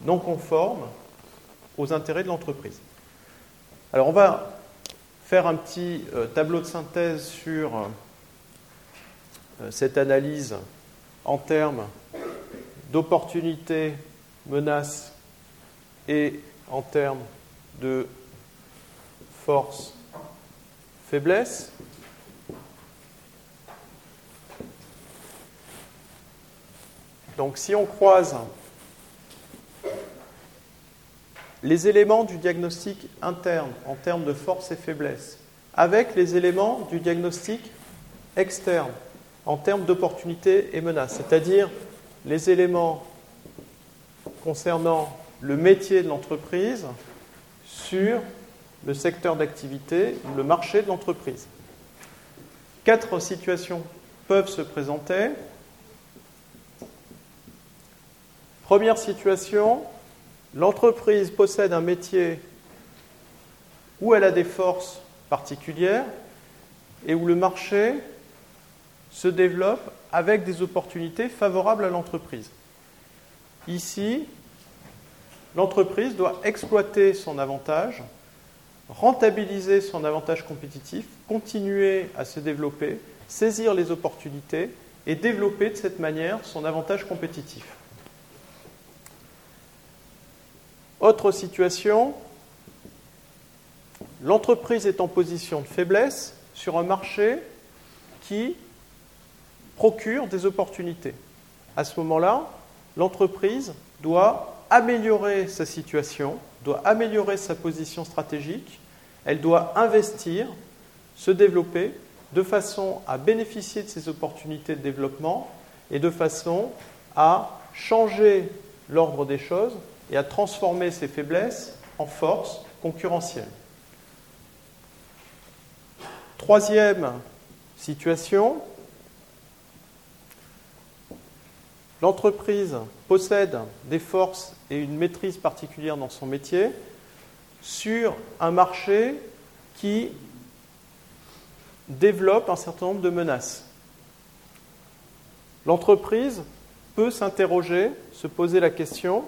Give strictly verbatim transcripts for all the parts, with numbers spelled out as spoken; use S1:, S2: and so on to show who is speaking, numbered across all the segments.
S1: non conformes aux intérêts de l'entreprise. Alors on va faire un petit euh, tableau de synthèse sur euh, cette analyse en termes d'opportunités, menaces et en termes de force, faiblesse. Donc si on croise les éléments du diagnostic interne en termes de force et faiblesse avec les éléments du diagnostic externe en termes d'opportunités et menaces, c'est-à-dire les éléments concernant le métier de l'entreprise sur le secteur d'activité ou le marché de l'entreprise. Quatre situations peuvent se présenter. Première situation, l'entreprise possède un métier où elle a des forces particulières et où le marché se développe avec des opportunités favorables à l'entreprise. Ici, l'entreprise doit exploiter son avantage, rentabiliser son avantage compétitif, continuer à se développer, saisir les opportunités et développer de cette manière son avantage compétitif. Autre situation, l'entreprise est en position de faiblesse sur un marché qui procure des opportunités. À ce moment-là, l'entreprise doit améliorer sa situation, doit améliorer sa position stratégique, elle doit investir, se développer de façon à bénéficier de ces opportunités de développement et de façon à changer l'ordre des choses et à transformer ses faiblesses en force concurrentielle. Troisième situation, l'entreprise possède des forces et une maîtrise particulière dans son métier sur un marché qui développe un certain nombre de menaces. L'entreprise peut s'interroger, se poser la question,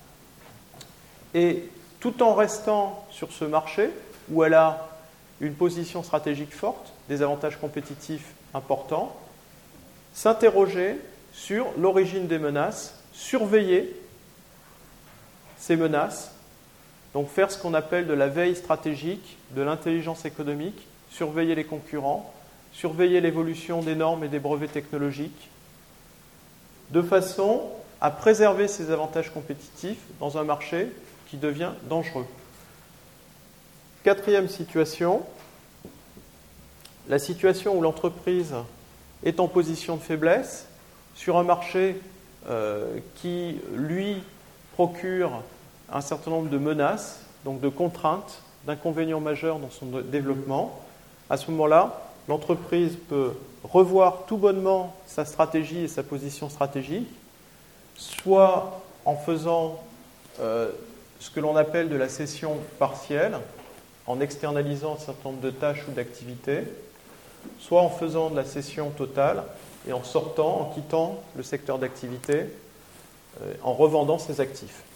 S1: et tout en restant sur ce marché où elle a une position stratégique forte, des avantages compétitifs importants, s'interroger sur l'origine des menaces, surveiller ces menaces, donc faire ce qu'on appelle de la veille stratégique, de l'intelligence économique, surveiller les concurrents, surveiller l'évolution des normes et des brevets technologiques, de façon à préserver ses avantages compétitifs dans un marché qui devient dangereux. Quatrième situation, la situation où l'entreprise est en position de faiblesse sur un marché euh, qui, lui, procure un certain nombre de menaces, donc de contraintes, d'inconvénients majeurs dans son développement. À ce moment-là, l'entreprise peut revoir tout bonnement sa stratégie et sa position stratégique, soit en faisant euh, ce que l'on appelle de la cession partielle, en externalisant un certain nombre de tâches ou d'activités, soit en faisant de la cession totale et en sortant, en quittant le secteur d'activité, euh, en revendant ses actifs.